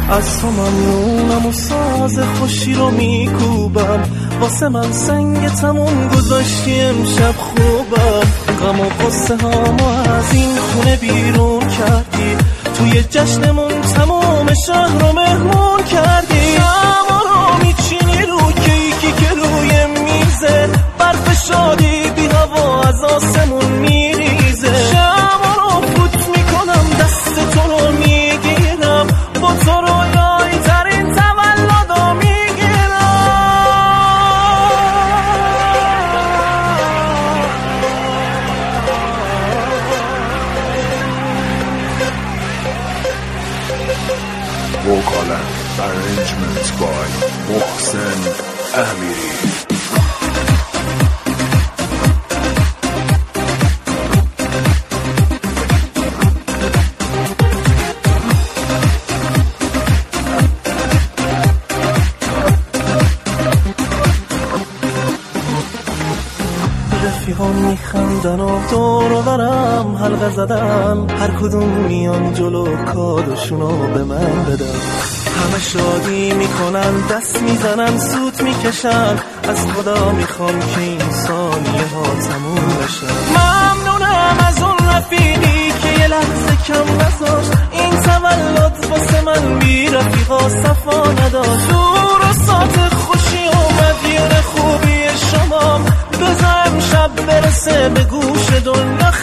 از تو ممنونم و ساز خوشی رو میکوبم، واسه من سنگ تموم گذاشتی امشب خوبم. غم و قصه هامو از این خونه بیرون کردی، توی جشنمون تمام شهر رو مهمون کردی. شما رو میچینی رو کیکی که روی میزه، برف شادی بی هوا از آسمون میریزه. شما رو فوت میکنم دست تو رو میگیرم، با تو رویایی ترین تولدو میگیرم. Vocal and arrangements by Mohsen Amiri. رفیقان میخندن و دور و برم حلقه زدن، هر کدوم میان جلو کادوشونو به من بدن. همه شادی میکنن، دست میزنن، سوت میکشن، از خدا میخوام که این ثانیه ها تموم بشه. ممنونم از اون رفیقی که یه لحظه کم نذاشت، این تولد واسه من بی رفیقا صفا نداشت. دور و ساعت خوشی اومد، یه خوبی شمام بذار امشب برسه به گوش دنیا.